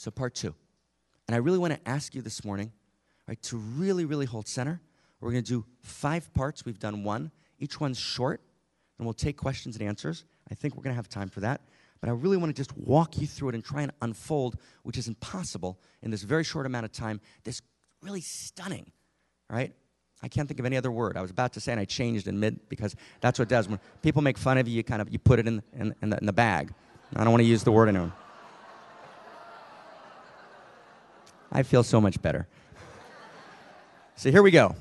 So part 2. And I really want to ask you this morning, right, to really, really hold center. We're going to do 5 parts. We've done 1. Each one's short, and we'll take questions and answers. I think we're going to have time for that. But I really want to just walk you through it and try and unfold, which is impossible in this very short amount of time, this really stunning, right? I can't think of any other word. I was about to say, and I changed in mid, because that's what it does. When people make fun of you, you put it in the bag. I don't want to use the word anymore. I feel so much better. So here we go.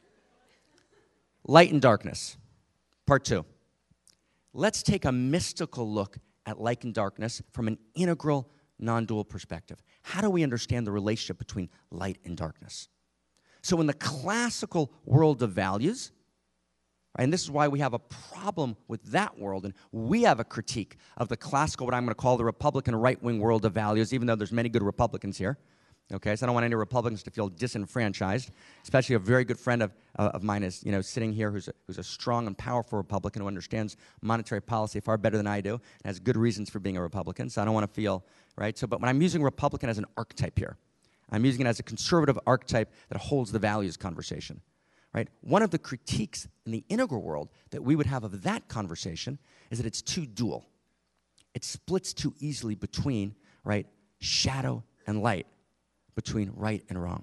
Light and darkness, part 2. Let's take a mystical look at light and darkness from an integral, non-dual perspective. How do we understand the relationship between light and darkness? So in the classical world of values, and this is why we have a problem with that world, and we have a critique of the classical, what I'm going to call the Republican right-wing world of values, even though there's many good Republicans here. Okay, so I don't want any Republicans to feel disenfranchised, especially a very good friend of mine is, sitting here who's a strong and powerful Republican who understands monetary policy far better than I do and has good reasons for being a Republican, so I don't want to feel, right? So, but when I'm using Republican as an archetype here, I'm using it as a conservative archetype that holds the values conversation, right? One of the critiques in the integral world that we would have of that conversation is that it's too dual. It splits too easily between, right, shadow and light, between right and wrong.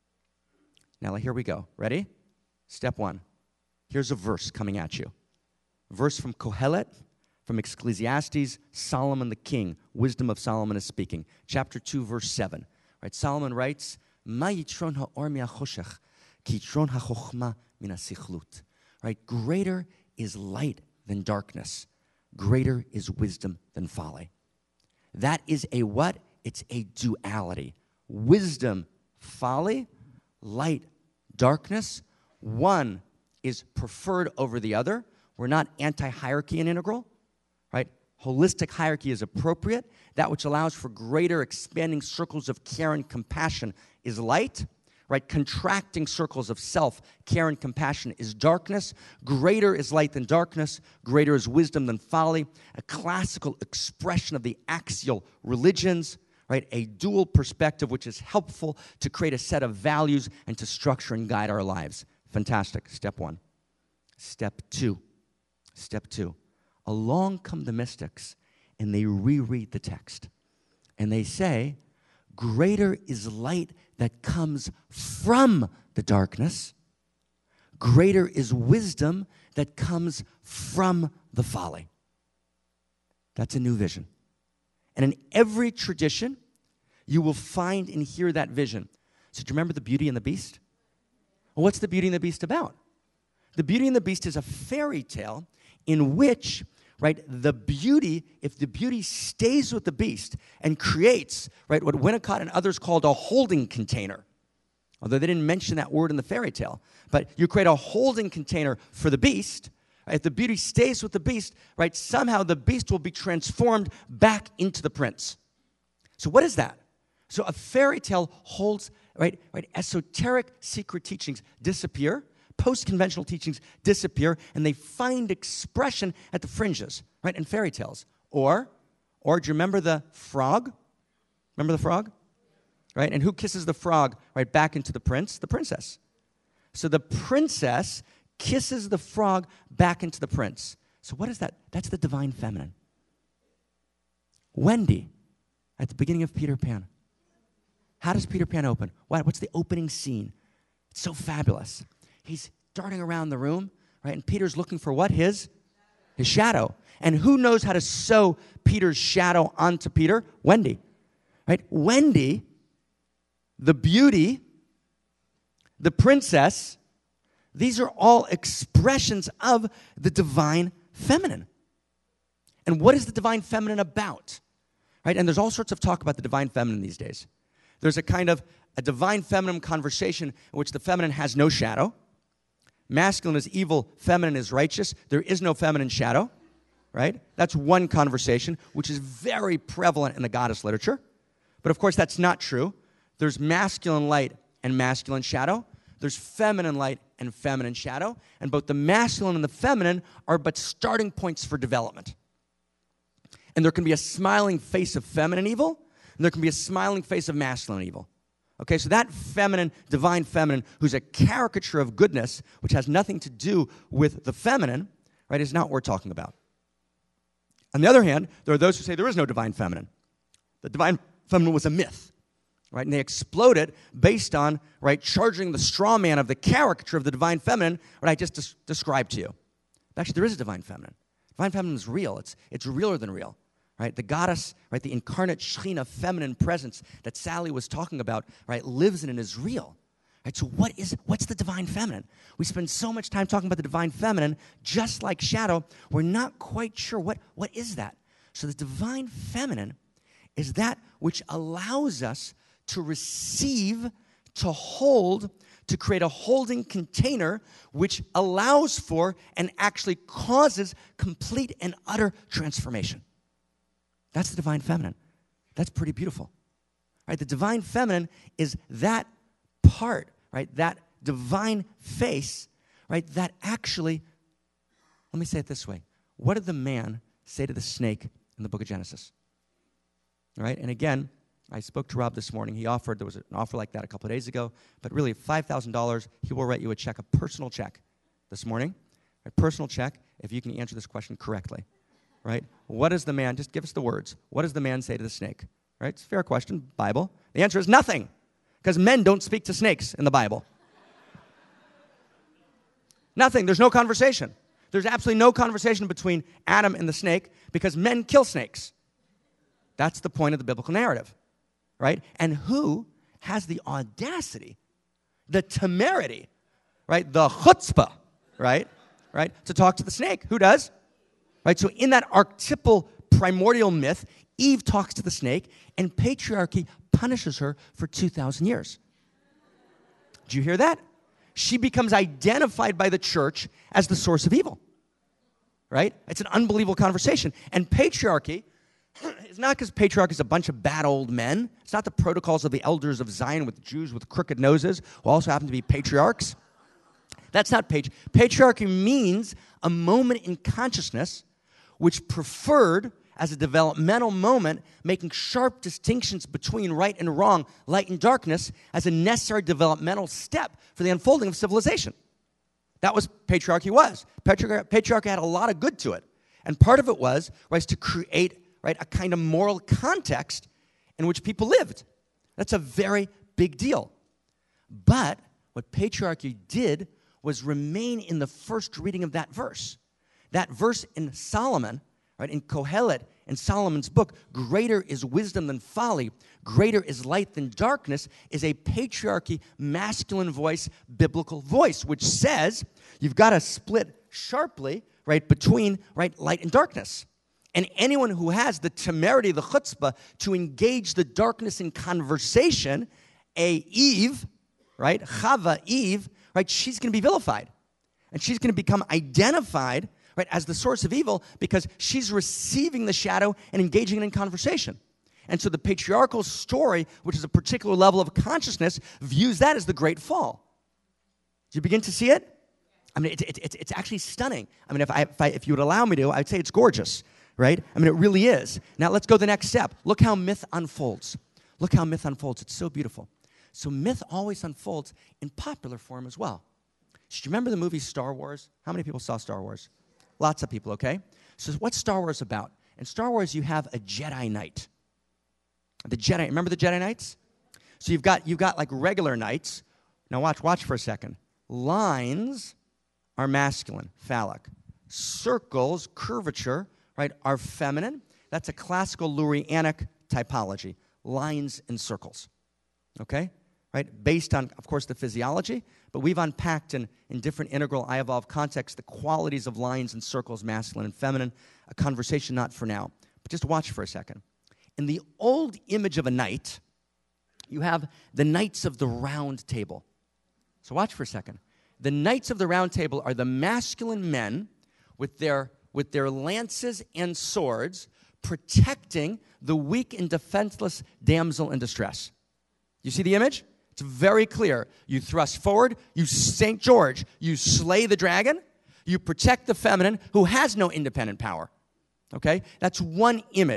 Now, here we go. Ready? Step 1. Here's a verse coming at you. Verse from Kohelet, from Ecclesiastes, Solomon the king. Wisdom of Solomon is speaking. Chapter 2, verse 7. Right? Solomon writes, Ma yitron ha'or mi'achoshech, ki yitron ha'chochma min ha'sichlut. Right? Greater is light than darkness. Greater is wisdom than folly. That is a what? It's a duality. Wisdom, folly, light, darkness. One is preferred over the other. We're not anti-hierarchy in integral, right? Holistic hierarchy is appropriate. That which allows for greater expanding circles of care and compassion is light, right? Contracting circles of self, care, and compassion is darkness. Greater is light than darkness. Greater is wisdom than folly. A classical expression of the axial religions, right? A dual perspective which is helpful to create a set of values and to structure and guide our lives. Fantastic. Step 1. Step 2. Step 2. Along come the mystics and they reread the text. And they say, greater is light that comes from the darkness. Greater is wisdom that comes from the folly. That's a new vision. And in every tradition, you will find and hear that vision. So do you remember the Beauty and the Beast? Well, what's the Beauty and the Beast about? The Beauty and the Beast is a fairy tale in which, right, the beauty, if the beauty stays with the beast and creates, right, what Winnicott and others called a holding container, although they didn't mention that word in the fairy tale, but you create a holding container for the beast. If the beauty stays with the beast, right, somehow the beast will be transformed back into the prince. So what is that? So a fairy tale holds, right, esoteric secret teachings disappear, post-conventional teachings disappear, and they find expression at the fringes, right, in fairy tales. Or do you remember the frog? Remember the frog? Right, and who kisses the frog, right, back into the prince? The princess. So the princess kisses the frog back into the prince. So what is that? That's the divine feminine. Wendy, at the beginning of Peter Pan. How does Peter Pan open? What's the opening scene? It's so fabulous. He's darting around the room, right? And Peter's looking for what? His shadow. And who knows how to sew Peter's shadow onto Peter? Wendy. Right? Wendy, the beauty, the princess, these are all expressions of the divine feminine. And what is the divine feminine about? Right? And there's all sorts of talk about the divine feminine these days. There's a kind of a divine feminine conversation in which the feminine has no shadow. Masculine is evil, feminine is righteous. There is no feminine shadow, right? That's one conversation, which is very prevalent in the goddess literature. But of course, that's not true. There's masculine light and masculine shadow. There's feminine light and feminine shadow. And both the masculine and the feminine are but starting points for development. And there can be a smiling face of feminine evil. and there can be a smiling face of masculine evil. Okay, so that feminine, divine feminine, who's a caricature of goodness, which has nothing to do with the feminine, right, is not what we're talking about. On the other hand, there are those who say there is no divine feminine. The divine feminine was a myth, right? And they explode it based on, right, charging the straw man of the caricature of the divine feminine, what I just described to you. But actually, there is a divine feminine. Divine feminine is real. It's realer than real. Right, the goddess, right, the incarnate Shekhinah, feminine presence that Sally was talking about, right, lives in and is real. Right, so what's the divine feminine? We spend so much time talking about the divine feminine, just like shadow. We're not quite sure what is that. So the divine feminine is that which allows us to receive, to hold, to create a holding container which allows for and actually causes complete and utter transformation. That's the divine feminine. That's pretty beautiful. Right? The divine feminine is that part, right? That divine face, right? That actually, let me say it this way. What did the man say to the snake in the book of Genesis? Right? And again, I spoke to Rob this morning. There was an offer like that a couple of days ago, but really $5,000, he will write you a check, a personal check this morning. A personal check if you can answer this question correctly. Right? What does the man, just give us the words. What does the man say to the snake? Right? It's a fair question, Bible. The answer is nothing, because men don't speak to snakes in the Bible. Nothing. There's no conversation. There's absolutely no conversation between Adam and the snake because men kill snakes. That's the point of the biblical narrative. Right? And who has the audacity, the temerity, right? The chutzpah, right? Right? To talk to the snake. Who does? Right, so in that archetypal primordial myth, Eve talks to the snake, and patriarchy punishes her for 2,000 years. Did you hear that? She becomes identified by the church as the source of evil. Right? It's an unbelievable conversation. And patriarchy is not because patriarchy is a bunch of bad old men. It's not the protocols of the elders of Zion with Jews with crooked noses who also happen to be patriarchs. That's not patriarchy means a moment in consciousness which preferred, as a developmental moment, making sharp distinctions between right and wrong, light and darkness, as a necessary developmental step for the unfolding of civilization. That was patriarchy was. Patriarchy had a lot of good to it. And part of it was to create, right, a kind of moral context in which people lived. That's a very big deal. But what patriarchy did was remain in the first reading of that verse. That verse in Solomon, right, in Kohelet, in Solomon's book, greater is wisdom than folly, greater is light than darkness, is a patriarchy, masculine voice, biblical voice, which says you've got to split sharply, right, between, right, light and darkness. And anyone who has the temerity, the chutzpah, to engage the darkness in conversation, Eve, right, Chava, Eve, right, she's going to be vilified. And she's going to become identified, right, as the source of evil because she's receiving the shadow and engaging in conversation. And so the patriarchal story, which is a particular level of consciousness, views that as the great fall. Do you begin to see it? I mean, it's actually stunning. I mean, if you would allow me to, I'd say it's gorgeous, right? I mean, it really is. Now, let's go the next step. Look how myth unfolds. Look how myth unfolds. It's so beautiful. So myth always unfolds in popular form as well. Do you remember the movie Star Wars? How many people saw Star Wars? Lots of people, okay? So what's Star Wars about? In Star Wars, you have a Jedi Knight. The Jedi, remember the Jedi Knights? So you've got like regular knights. Now watch for a second. Lines are masculine, phallic. Circles, curvature, right, are feminine. That's a classical Lurianic typology. Lines and circles, okay? Right, based on, of course, the physiology, but we've unpacked in different integral I Evolve contexts the qualities of lines and circles, masculine and feminine, a conversation not for now. But just watch for a second. In the old image of a knight, you have the Knights of the Round Table. So watch for a second. The Knights of the Round Table are the masculine men with their lances and swords protecting the weak and defenseless damsel in distress. You see the image? It's very clear. You thrust forward, you St. George, you slay the dragon, you protect the feminine who has no independent power. Okay? That's one image.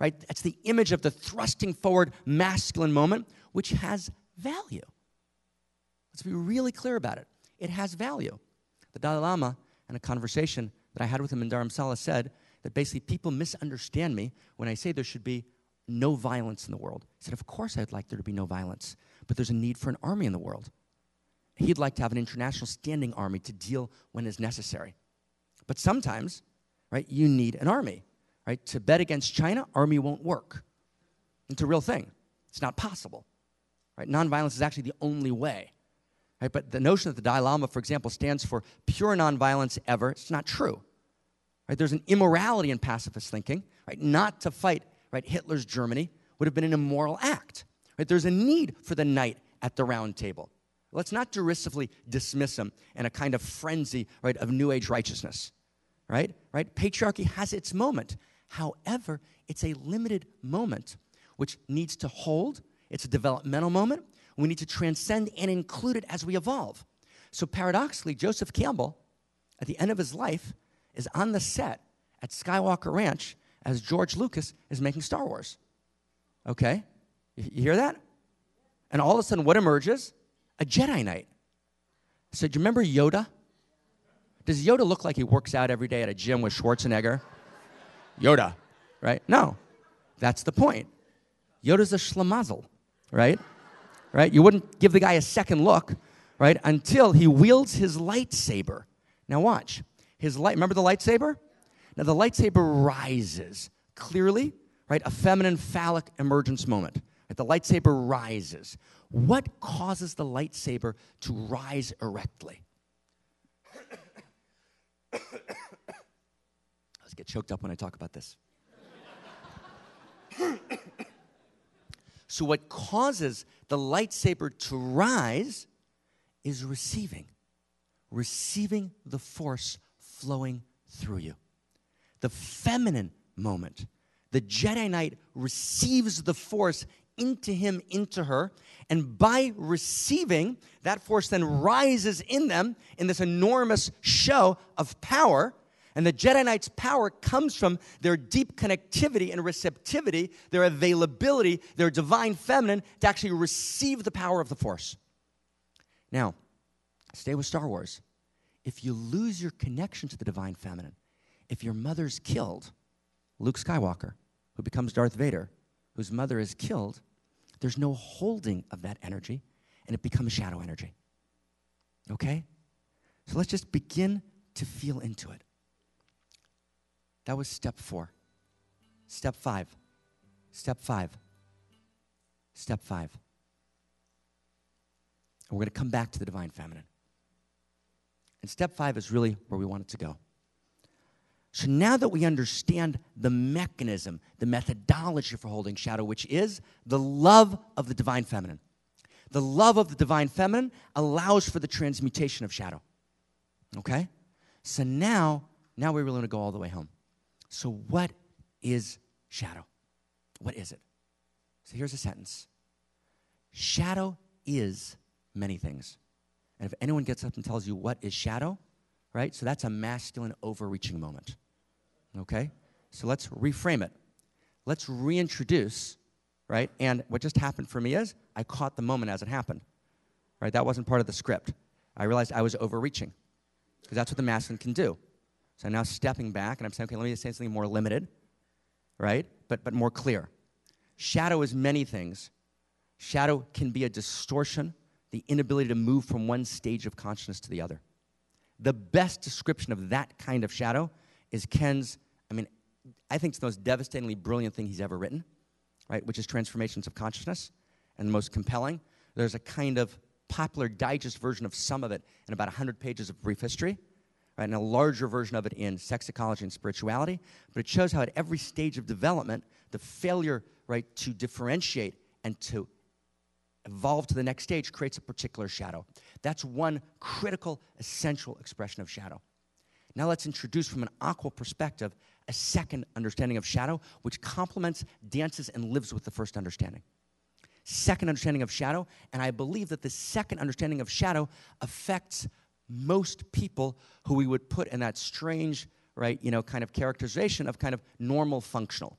right? That's the image of the thrusting forward masculine moment, which has value. Let's be really clear about it. It has value. The Dalai Lama, in a conversation that I had with him in Dharamsala, said that basically people misunderstand me when I say there should be no violence in the world. He said, of course I'd like there to be no violence, but there's a need for an army in the world. He'd like to have an international standing army to deal when is necessary. But sometimes, right, you need an army, right? To bet against China, army won't work. It's a real thing. It's not possible, right? Nonviolence is actually the only way, right? But the notion that the Dalai Lama, for example, stands for pure nonviolence ever, it's not true, right? There's an immorality in pacifist thinking, right? Not to fight, right, Hitler's Germany would have been an immoral act, right? There's a need for the knight at the round table. Let's not derisively dismiss him in a kind of frenzy, right, of New Age righteousness, right? Patriarchy has its moment. However, it's a limited moment which needs to hold. It's a developmental moment. We need to transcend and include it as we evolve. So paradoxically, Joseph Campbell, at the end of his life, is on the set at Skywalker Ranch as George Lucas is making Star Wars. Okay? You hear that? And all of a sudden, what emerges? A Jedi Knight. So do you remember Yoda? Does Yoda look like he works out every day at a gym with Schwarzenegger? Yoda, right? No, that's the point. Yoda's a schlemazel, right? Right? You wouldn't give the guy a second look, right, until he wields his lightsaber. Now watch. Remember the lightsaber? Now the lightsaber rises clearly, right? A feminine phallic emergence moment. Right? The lightsaber rises. What causes the lightsaber to rise erectly? I always get choked up when I talk about this. So what causes the lightsaber to rise is receiving the force flowing through you. The feminine moment. The Jedi Knight receives the force into him, into her, and by receiving, that force then rises in them in this enormous show of power, and the Jedi Knight's power comes from their deep connectivity and receptivity, their availability, their divine feminine, to actually receive the power of the force. Now, stay with Star Wars. If you lose your connection to the divine feminine, if your mother's killed, Luke Skywalker, who becomes Darth Vader, whose mother is killed, there's no holding of that energy, and it becomes shadow energy. Okay? So let's just begin to feel into it. That was step 4. Step 5. Step 5. Step 5. And we're going to come back to the divine feminine. And step 5 is really where we want it to go. So now that we understand the mechanism, the methodology for holding shadow, which is the love of the divine feminine. The love of the divine feminine allows for the transmutation of shadow. Okay? So now we really want to go all the way home. So what is shadow? What is it? So here's a sentence. Shadow is many things. And if anyone gets up and tells you what is shadow, right? So that's a masculine overreaching moment. Okay? So let's reframe it. Let's reintroduce, right? And what just happened for me is I caught the moment as it happened. Right? That wasn't part of the script. I realized I was overreaching because that's what the masculine can do. So I'm now stepping back and I'm saying, okay, let me say something more limited, right? But more clear. Shadow is many things. Shadow can be a distortion, the inability to move from one stage of consciousness to the other. The best description of that kind of shadow is Ken's, I think it's the most devastatingly brilliant thing he's ever written, right, which is Transformations of Consciousness, and the most compelling. There's a kind of popular digest version of some of it in about 100 pages of brief history, right, and a larger version of it in Sex Ecology and Spirituality, but it shows how at every stage of development, the failure, right, to differentiate and to evolve to the next stage creates a particular shadow. That's one critical, essential expression of shadow. Now let's introduce from an aqua perspective a second understanding of shadow, which complements, dances, and lives with the first understanding. Second understanding of shadow, and I believe that the second understanding of shadow affects most people who we would put in that strange, right, kind of characterization of kind of normal functional.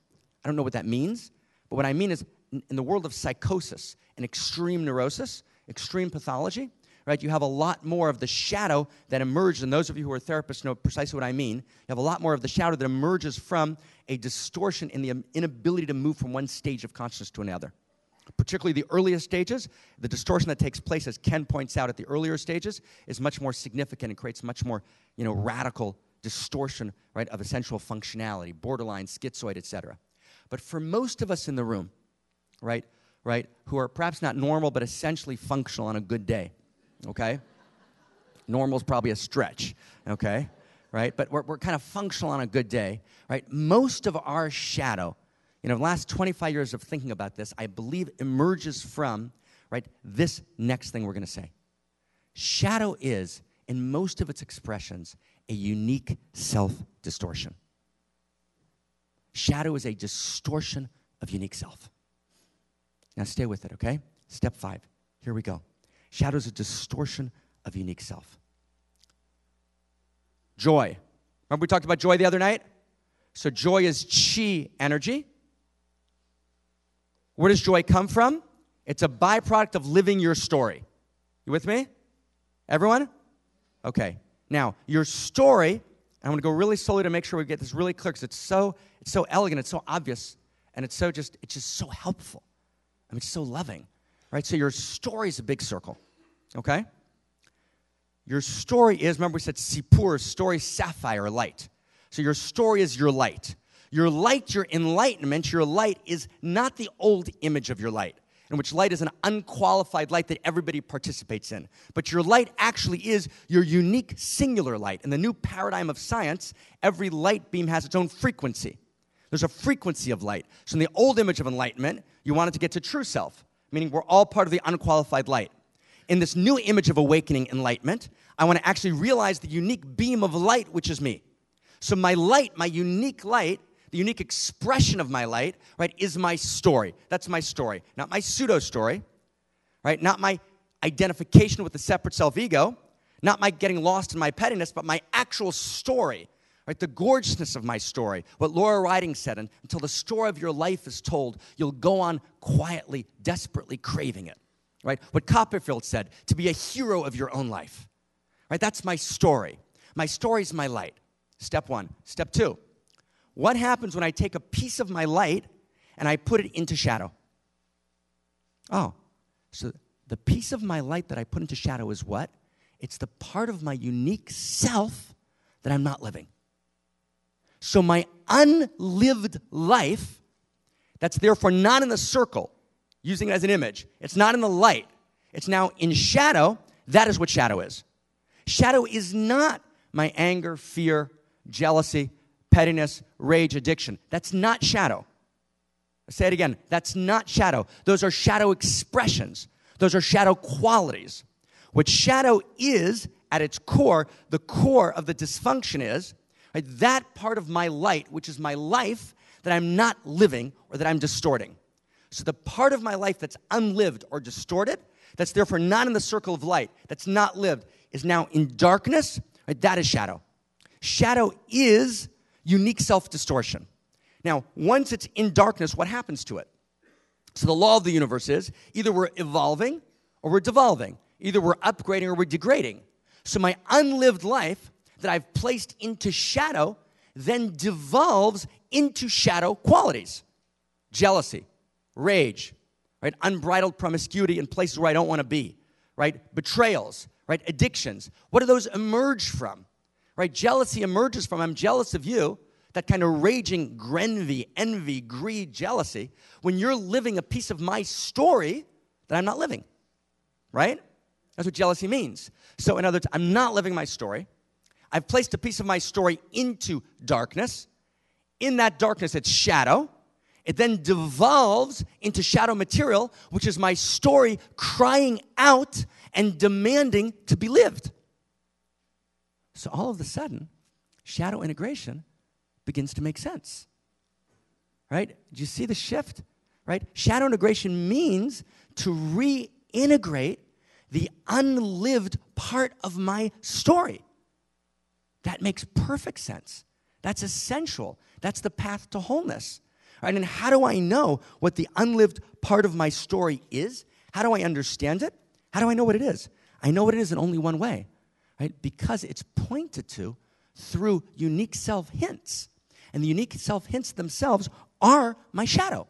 I don't know what that means, but what I mean is in the world of psychosis and extreme neurosis, extreme pathology, right, you have a lot more of the shadow that emerges, and those of you who are therapists know precisely what I mean. You have a lot more of the shadow that emerges from a distortion in the inability to move from one stage of consciousness to another. Particularly the earliest stages, the distortion that takes place, as Ken points out, at the earlier stages is much more significant and creates much more, radical distortion, right, of essential functionality, borderline, schizoid, etc. But for most of us in the room, right, who are perhaps not normal but essentially functional on a good day, okay? Normal is probably a stretch, okay? Right? But we're kind of functional on a good day, right? Most of our shadow, the last 25 years of thinking about this, I believe emerges from, right, this next thing we're going to say. Shadow is, in most of its expressions, a unique self-distortion. Shadow is a distortion of unique self. Now stay with it, okay? Step 5. Here we go. Shadow is a distortion of unique self. Joy. Remember we talked about joy the other night? So joy is chi energy. Where does joy come from? It's a byproduct of living your story. You with me? Everyone? Okay. Now, your story, I'm going to go really slowly to make sure we get this really clear because it's so elegant, it's so obvious, and it's just so helpful. I mean, it's so loving, right? So your story is a big circle, okay? Your story is, remember we said Sipur, story, sapphire, light. So your story is your light. Your light, your enlightenment, your light is not the old image of your light, in which light is an unqualified light that everybody participates in. But your light actually is your unique singular light. In the new paradigm of science, every light beam has its own frequency. There's a frequency of light. So in the old image of enlightenment, you wanted to get to true self, meaning we're all part of the unqualified light. In this new image of awakening enlightenment, I want to actually realize the unique beam of light, which is me. So my light, my unique light, the unique expression of my light, right, is my story. That's my story. Not my pseudo-story, right? Not my identification with the separate self-ego, not my getting lost in my pettiness, but my actual story, right? The gorgeousness of my story. What Laura Riding said, until the story of your life is told, you'll go on quietly, desperately craving it, right? What Copperfield said, to be a hero of your own life, right? That's my story. My story is my light. Step 1. Step 2. What happens when I take a piece of my light and I put it into shadow? Oh, so the piece of my light that I put into shadow is what? It's the part of my unique self that I'm not living. So my unlived life, that's therefore not in the circle, using it as an image, it's not in the light, it's now in shadow. That is what shadow is. Shadow is not my anger, fear, jealousy, pettiness, rage, addiction. That's not shadow. I'll say it again. That's not shadow. Those are shadow expressions. Those are shadow qualities. What shadow is, at its core, the core of the dysfunction is, right, that part of my light, which is my life, that I'm not living or that I'm distorting. So the part of my life that's unlived or distorted, that's therefore not in the circle of light, that's not lived, is now in darkness, right? That is shadow. Shadow is unique self-distortion. Now, once it's in darkness, what happens to it? So the law of the universe is either we're evolving or we're devolving. Either we're upgrading or we're degrading. So my unlived life that I've placed into shadow then devolves into shadow qualities. Jealousy, rage, right? Unbridled promiscuity in places where I don't want to be, right? Betrayals, right? Addictions. What do those emerge from? Right? Jealousy emerges from, I'm jealous of you, that kind of raging grenvy, envy, greed, jealousy, when you're living a piece of my story that I'm not living, right? That's what jealousy means. So in other words, I'm not living my story. I've placed a piece of my story into darkness. In that darkness, it's shadow. It then devolves into shadow material, which is my story crying out and demanding to be lived. So all of a sudden, shadow integration begins to make sense, right? Do you see the shift, right? Shadow integration means to reintegrate the unlived part of my story. That makes perfect sense. That's essential. That's the path to wholeness. Right? And how do I know what the unlived part of my story is? How do I understand it? How do I know what it is? I know what it is in only one way, right? Because it's pointed to through unique self hints. And the unique self hints themselves are my shadow.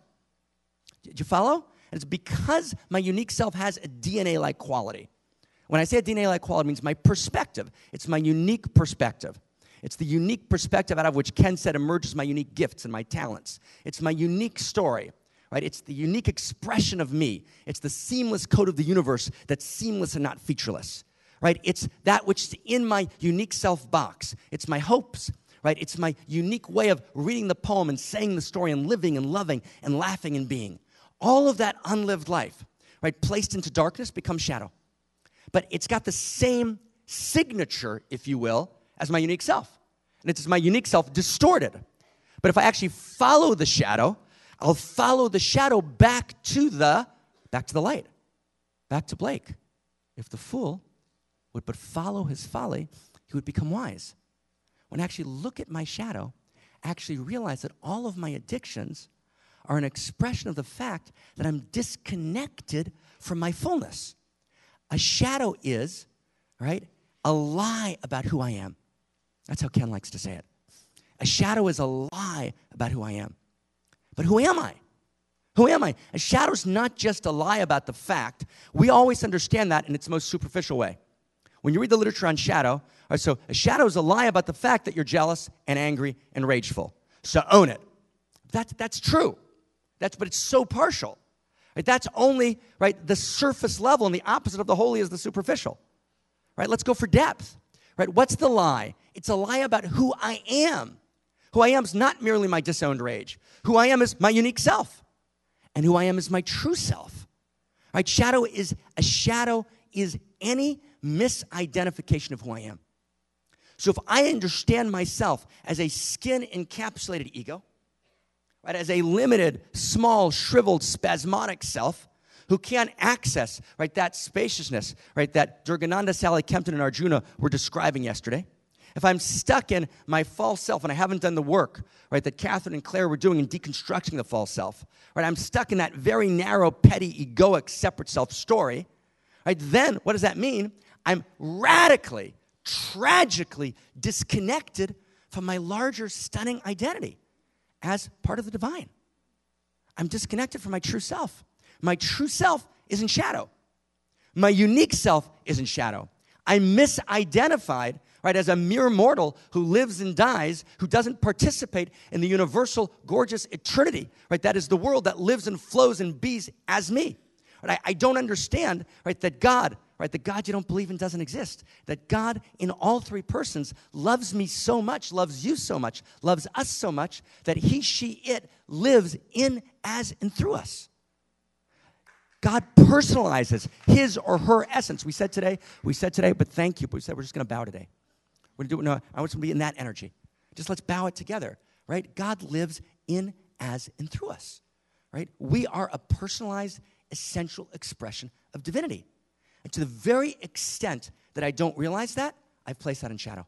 Did you follow? And it's because my unique self has a DNA-like quality. When I say a DNA-like quality, it means my perspective. It's my unique perspective. It's the unique perspective out of which Ken said emerges my unique gifts and my talents. It's my unique story, right? It's the unique expression of me. It's the seamless code of the universe that's seamless and not featureless, right? It's that which is in my unique self box. It's my hopes, right? It's my unique way of reading the poem and saying the story and living and loving and laughing and being. All of that unlived life, right, placed into darkness becomes shadow. But it's got the same signature, if you will, as my unique self. And it's my unique self distorted. But if I actually follow the shadow, I'll follow the shadow back to the light, back to Blake. If the fool would but follow his folly, he would become wise. When I actually look at my shadow, I actually realize that all of my addictions are an expression of the fact that I'm disconnected from my fullness. A shadow is, right, a lie about who I am. That's how Ken likes to say it. A shadow is a lie about who I am. But who am I? Who am I? A shadow is not just a lie about the fact. We always understand that in its most superficial way. When you read the literature on shadow, right, so a shadow is a lie about the fact that you're jealous and angry and rageful. So own it. That's true. But it's so partial. Right? That's only, right, the surface level, and the opposite of the holy is the superficial. Right? Let's go for depth. Right? What's the lie? It's a lie about who I am. Who I am is not merely my disowned rage. Who I am is my unique self. And who I am is my true self. Right? A shadow is any misidentification of who I am. So if I understand myself as a skin-encapsulated ego, right, as a limited, small, shriveled, spasmodic self who can't access, right, that spaciousness, right, that Durgananda, Sally Kempton, and Arjuna were describing yesterday, if I'm stuck in my false self and I haven't done the work, right, that Catherine and Claire were doing in deconstructing the false self, right, I'm stuck in that very narrow, petty, egoic, separate self story, right, then what does that mean? I'm radically, tragically disconnected from my larger, stunning identity as part of the divine. I'm disconnected from my true self. My true self is in shadow. My unique self is in shadow. I'm misidentified, right, as a mere mortal who lives and dies, who doesn't participate in the universal, gorgeous eternity, right? That is the world that lives and flows and bees as me. Right? I don't understand, right, that God, right, the God you don't believe in doesn't exist. That God in all three persons loves me so much, loves you so much, loves us so much, that he, she, it lives in, as, and through us. God personalizes his or her essence. We said today, but thank you, but we said we're just going to bow today. We're going to do it. No, I want to be in that energy. Just let's bow it together, right? God lives in, as, and through us, right? We are a personalized, essential expression of divinity. And to the very extent that I don't realize that, I've placed that in shadow.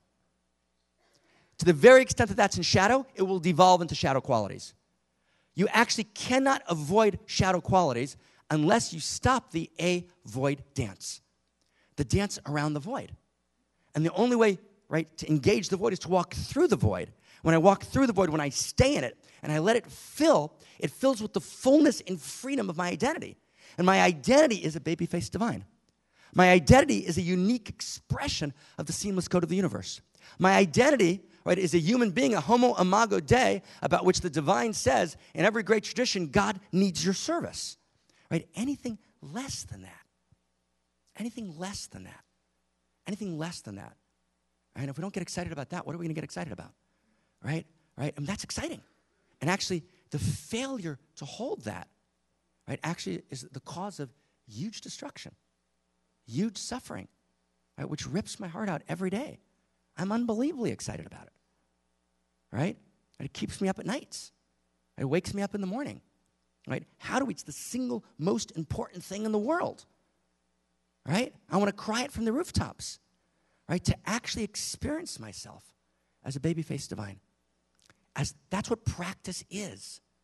To the very extent that that's in shadow, it will devolve into shadow qualities. You actually cannot avoid shadow qualities unless you stop the a-void dance, the dance around the void. And the only way, right, to engage the void is to walk through the void. When I walk through the void, when I stay in it and I let it fills with the fullness and freedom of my identity. And my identity is a baby-faced divine. My identity is a unique expression of the seamless code of the universe. My identity, right, is a human being, a homo imago Dei, about which the divine says, in every great tradition, God needs your service. Right? Anything less than that. Anything less than that. Anything less than that. And if we don't get excited about that, what are we going to get excited about? Right? Right? I mean, that's exciting. And actually, the failure to hold that, right, actually is the cause of huge destruction, huge suffering, right, which rips my heart out every day. I'm unbelievably excited about it, right? It keeps me up at nights. It wakes me up in the morning, right? It's the single most important thing in the world, right? I want to cry it from the rooftops, right? To actually experience myself as a baby-faced divine. That's what practice is.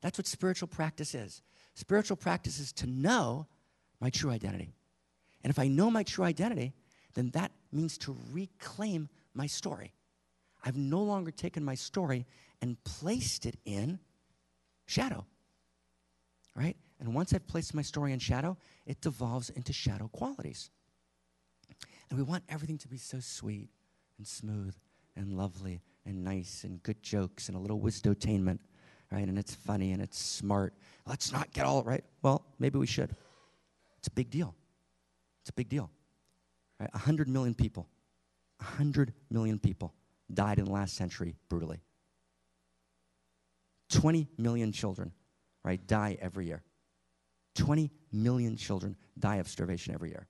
That's what spiritual practice is. Spiritual practice is to know my true identity. And if I know my true identity, then that means to reclaim my story. I've no longer taken my story and placed it in shadow, right? And once I've placed my story in shadow, it devolves into shadow qualities. And we want everything to be so sweet and smooth and lovely and nice and good jokes and a little wisdotainment, right? And it's funny and it's smart. Let's not get all right. Well, maybe we should. It's a big deal. It's a big deal. Right? 100 million people, 100 million people died in the last century brutally. 20 million children, right, die every year. 20 million children die of starvation every year.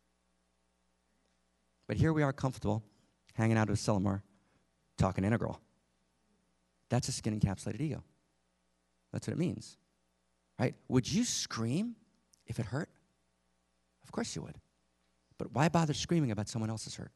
But here we are comfortable, hanging out with Sillamar, talking integral. That's a skin-encapsulated ego. That's what it means, right? Would you scream if it hurt? Of course you would. But why bother screaming about someone else's hurt?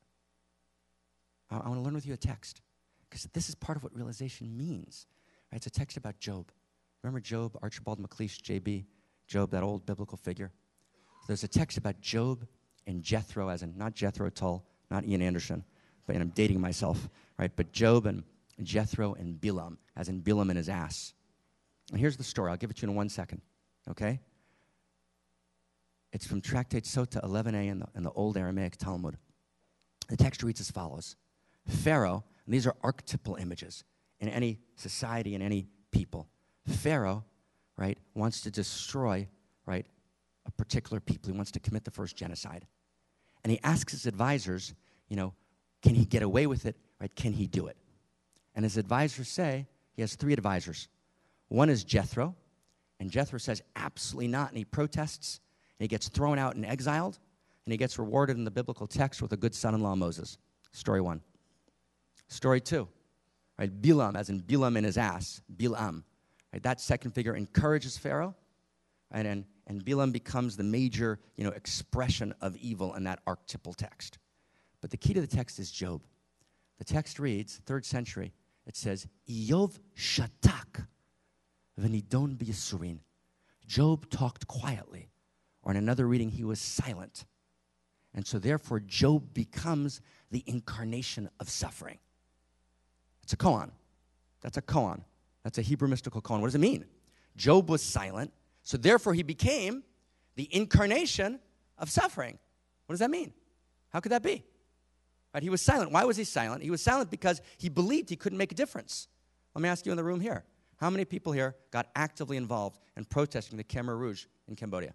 I want to learn with you a text, because this is part of what realization means. Right? It's a text about Job. Remember Job, Archibald MacLeish, J.B., Job, that old biblical figure? There's a text about Job and Jethro, as in not Jethro Tull, not Ian Anderson, but, and I'm dating myself, right? But Job and Jethro and Bilam, as in Bilam and his ass. And here's the story. I'll give it to you in 1 second, okay? It's from Tractate Sota 11a in the Old Aramaic Talmud. The text reads as follows. Pharaoh, and these are archetypal images in any society, in any people. Pharaoh, right, wants to destroy, right, a particular people. He wants to commit the first genocide. And he asks his advisors, you know, can he get away with it, right? Can he do it? And his advisors say, he has 3 advisors. One is Jethro, and Jethro says, absolutely not, and he protests, and he gets thrown out and exiled, and he gets rewarded in the biblical text with a good son-in-law, Moses. Story 1. Story 2, right? Bilam, as in Bilam in his ass, Bilam. Right? That second figure encourages Pharaoh, right? And Bilam becomes the major, you know, expression of evil in that archetypal text. But the key to the text is Job. The text reads, 3rd century, it says, Iyov shatak v'nidon b'yisurin. Job talked quietly, or in another reading, he was silent. And so therefore, Job becomes the incarnation of suffering. It's a koan. That's a koan. That's a Hebrew mystical koan. What does it mean? Job was silent, so therefore he became the incarnation of suffering. What does that mean? How could that be? Right, he was silent. Why was he silent? He was silent because he believed he couldn't make a difference. Let me ask you in the room here. How many people here got actively involved in protesting the Khmer Rouge in Cambodia?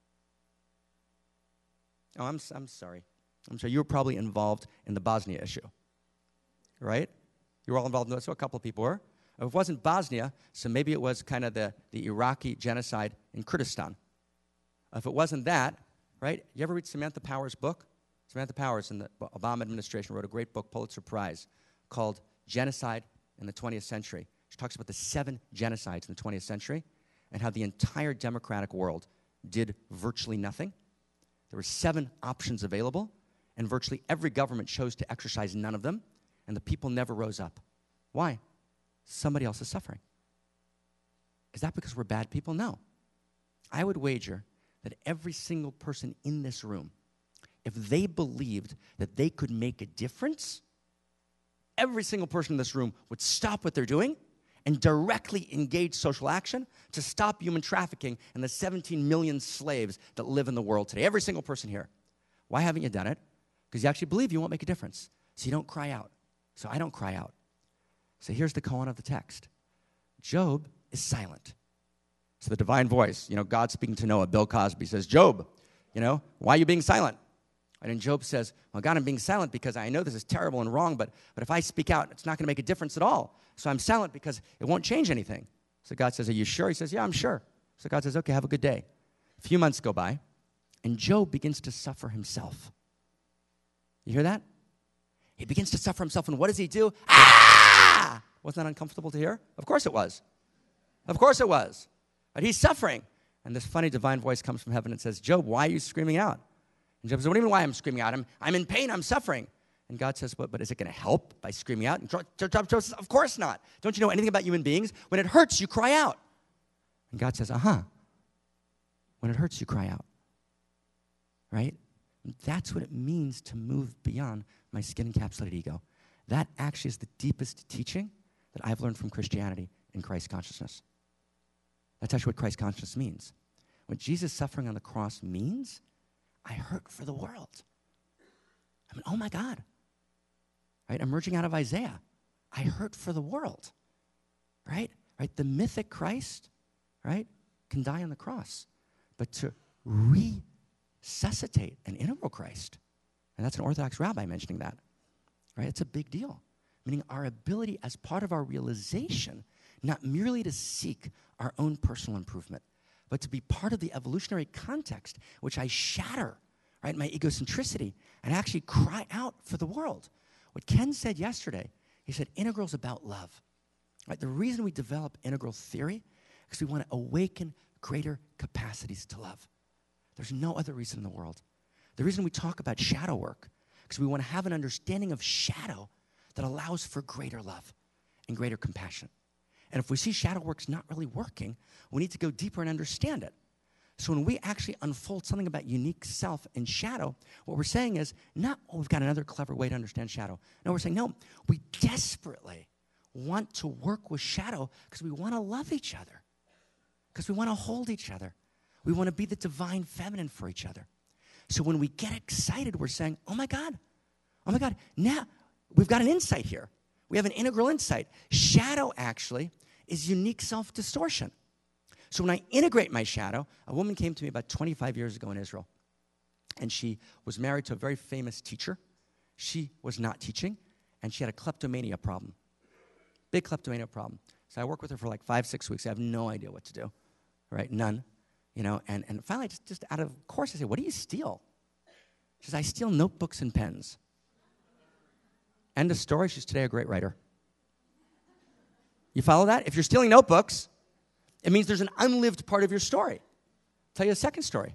Oh, I'm sorry. I'm sorry. You were probably involved in the Bosnia issue, right? You were all involved in that, so a couple of people were. If it wasn't Bosnia, so maybe it was kind of the Iraqi genocide in Kurdistan. If it wasn't that, right? You ever read Samantha Power's book? Samantha Powers in the Obama administration wrote a great book, Pulitzer Prize, called Genocide in the 20th Century. She talks about the 7 genocides in the 20th century and how the entire democratic world did virtually nothing. There were 7 options available, and virtually every government chose to exercise none of them, and the people never rose up. Why? Somebody else is suffering. Is that because we're bad people? No. I would wager that every single person in this room, if they believed that they could make a difference, every single person in this room would stop what they're doing and directly engage social action to stop human trafficking and the 17 million slaves that live in the world today. Every single person here. Why haven't you done it? Because you actually believe you won't make a difference. So you don't cry out. So I don't cry out. So here's the koan of the text. Job is silent. So the divine voice, you know, God speaking to Noah, Bill Cosby says, Job, you know, why are you being silent? And then Job says, well, God, I'm being silent because I know this is terrible and wrong, but if I speak out, it's not going to make a difference at all. So I'm silent because it won't change anything. So God says, are you sure? He says, yeah, I'm sure. So God says, okay, have a good day. A few months go by, and Job begins to suffer himself. You hear that? He begins to suffer himself, and what does he do? Ah! Wasn't that uncomfortable to hear? Of course it was. Of course it was. But he's suffering. And this funny divine voice comes from heaven and says, Job, why are you screaming out? And Job says, what do you mean why I'm screaming out? I'm in pain, I'm suffering. And God says, but is it going to help by screaming out? And Job says, of course not. Don't you know anything about human beings? When it hurts, you cry out. And God says, when it hurts, you cry out. Right? And that's what it means to move beyond my skin-encapsulated ego. That actually is the deepest teaching that I've learned from Christianity in Christ consciousness. That's actually what Christ consciousness means. What Jesus suffering on the cross means, I hurt for the world. I mean, oh my God. Right? Emerging out of Isaiah, I hurt for the world. Right? Right? The Christ, right, can die on the cross. But to resuscitate an integral Christ, and that's an Orthodox rabbi mentioning that, right? It's a big deal. Meaning our ability as part of our realization, not merely to seek our own personal improvement, but to be part of the evolutionary context, which I shatter, right, my egocentricity, and actually cry out for the world. What Ken said yesterday, he said, integral's about love. Right? The reason we develop integral theory is because we want to awaken greater capacities to love. There's no other reason in the world. The reason we talk about shadow work because we want to have an understanding of shadow that allows for greater love and greater compassion. And if we see shadow work's not really working, we need to go deeper and understand it. So when we actually unfold something about unique self and shadow, what we're saying is not, we've got another clever way to understand shadow. No, we're saying, no, we desperately want to work with shadow because we want to love each other, because we want to hold each other. We want to be the divine feminine for each other. So when we get excited, we're saying, oh my God, now we've got an insight here. We have an integral insight. Shadow actually is unique self-distortion. So when I integrate my shadow, a woman came to me about 25 years ago in Israel, and she was married to a very famous teacher. She was not teaching, and she had a kleptomania problem, big kleptomania problem. So I worked with her for like 5-6 weeks. I have no idea what to do, right? None, and finally, just out of course, I said, what do you steal? She says, I steal notebooks and pens. End of story. She's today a great writer. You follow that? If you're stealing notebooks, it means there's an unlived part of your story. I'll tell you a second story.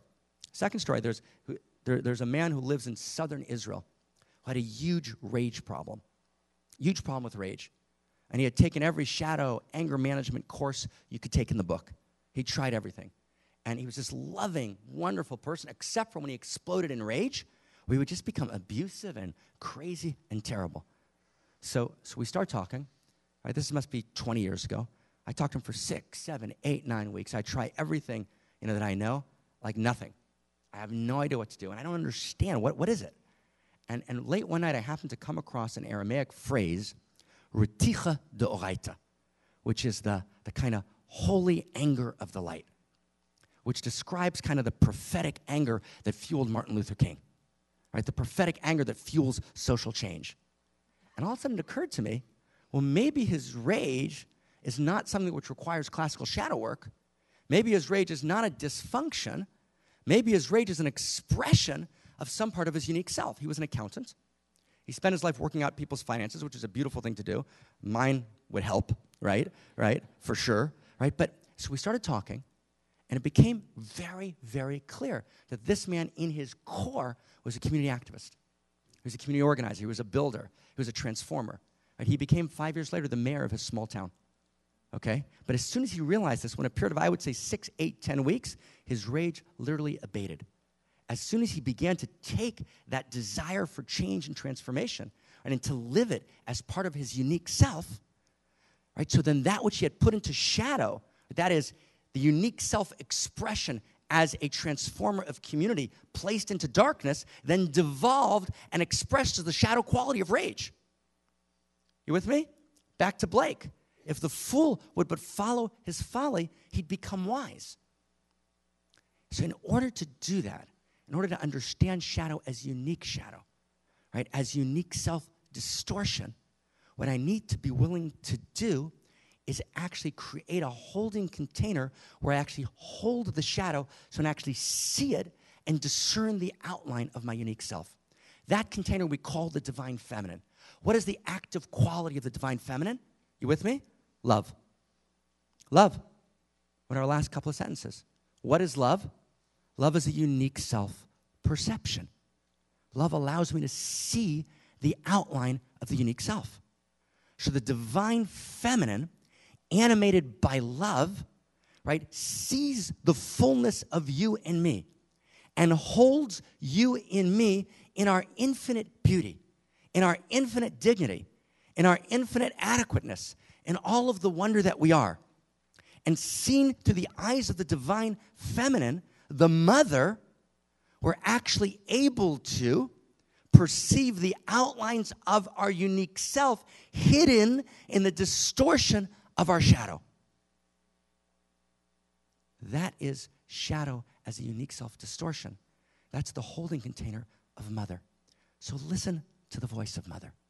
There's a man who lives in southern Israel who had a huge rage problem. Huge problem with rage. And he had taken every shadow anger management course you could take in the book. He tried everything. And he was this loving, wonderful person, except for when he exploded in rage, we would just become abusive and crazy and terrible. So we start talking. Right, this must be 20 years ago. I talked to him for 6, 7, 8, 9 weeks. I try everything that I know, like nothing. I have no idea what to do, and I don't understand. What is it? And late one night, I happened to come across an Aramaic phrase, reticha deoraita, which is the kind of holy anger of the light, which describes kind of the prophetic anger that fueled Martin Luther King, right? The prophetic anger that fuels social change. And all of a sudden it occurred to me, well, maybe his rage is not something which requires classical shadow work. Maybe his rage is not a dysfunction. Maybe his rage is an expression of some part of his unique self. He was an accountant. He spent his life working out people's finances, which is a beautiful thing to do. Mine would help, right, for sure, right? But so we started talking, and it became very, very clear that this man in his core was a community activist. He was a community organizer. He was a builder. He was a transformer. Right? He became, 5 years later, the mayor of his small town. Okay? But as soon as he realized this, when a period of, I would say, 6, 8, 10 weeks, his rage literally abated. As soon as he began to take that desire for change and transformation, right, and to live it as part of his unique self, right? So then that which he had put into shadow, that is the unique self-expression as a transformer of community placed into darkness, then devolved and expressed as the shadow quality of rage. You with me? Back to Blake. If the fool would but follow his folly, he'd become wise. So in order to do that, in order to understand shadow, right, as unique self-distortion, what I need to be willing to do is actually create a holding container where I actually hold the shadow so I can actually see it and discern the outline of my unique self. That container we call the divine feminine. What is the active quality of the divine feminine? You with me? Love. Love. What are our last couple of sentences? What is love? Love is a unique self-perception. Love allows me to see the outline of the unique self. So the divine feminine, animated by love, right, sees the fullness of you and me and holds you and me in our infinite beauty, in our infinite dignity, in our infinite adequateness, in all of the wonder that we are. And seen through the eyes of the divine feminine, the mother, we're actually able to perceive the outlines of our unique self hidden in the distortion of our shadow. That is shadow as a unique self distortion. That's the holding container of mother. So listen to the voice of mother.